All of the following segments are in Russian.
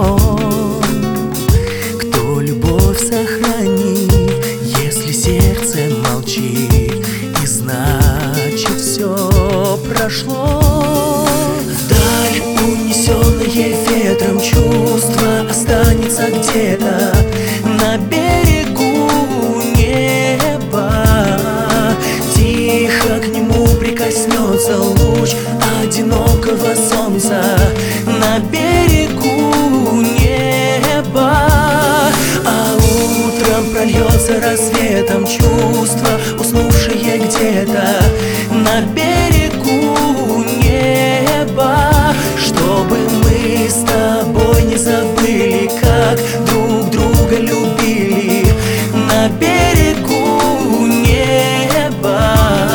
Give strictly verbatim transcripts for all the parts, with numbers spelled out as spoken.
сон. Кто любовь сохранит, если сердце молчит, и значит все прошло. Вдаль унесенное ветром чувство останется где-то на берегу неба. Тихо к нему прикоснется луч одинокого солнца на берегу неба. А утром прольется рассветом чувство, уснувшее где-то на берегу неба. Чтобы мы с тобой не забыли, как друг друга любили на берегу неба.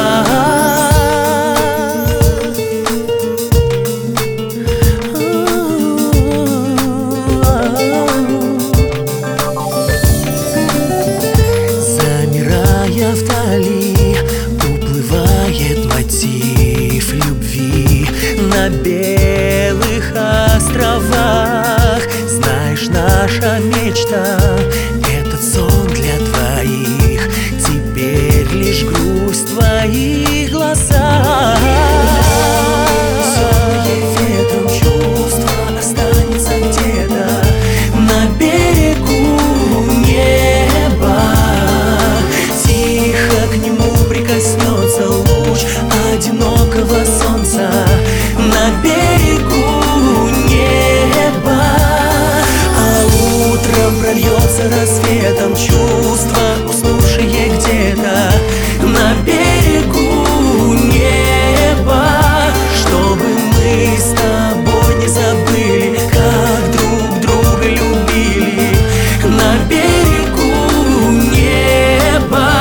Замирая вдали, уплывает мотив любви на белых островах. Знаешь, наша мечта — этот сон для двоих, теперь лишь грусть в твоих глазах. Ветром чувство останется где-то на берегу неба. Тихо к нему прикоснется луч одинокого солнца на берегу неба. А утром прольется рассветом чувство, уснувшее где-то на берегу неба. Чтобы мы с тобой не забыли, как друг друга любили на берегу неба.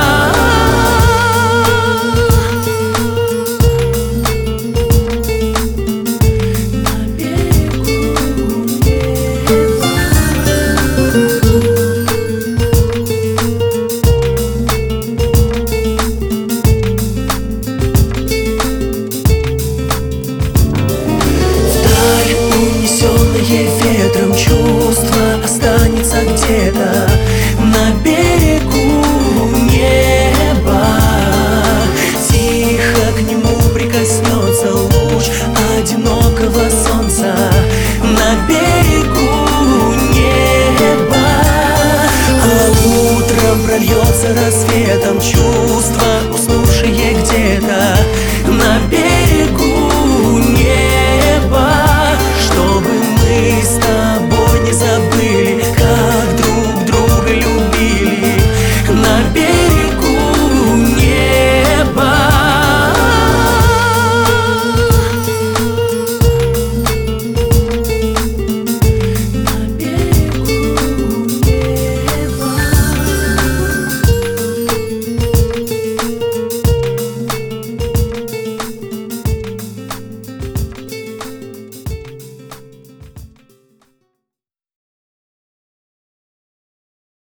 Ветром чувство останется где-то на берегу неба. Тихо к нему прикоснется луч одинокого солнца на берегу неба. А утром прольется рассветом чувство,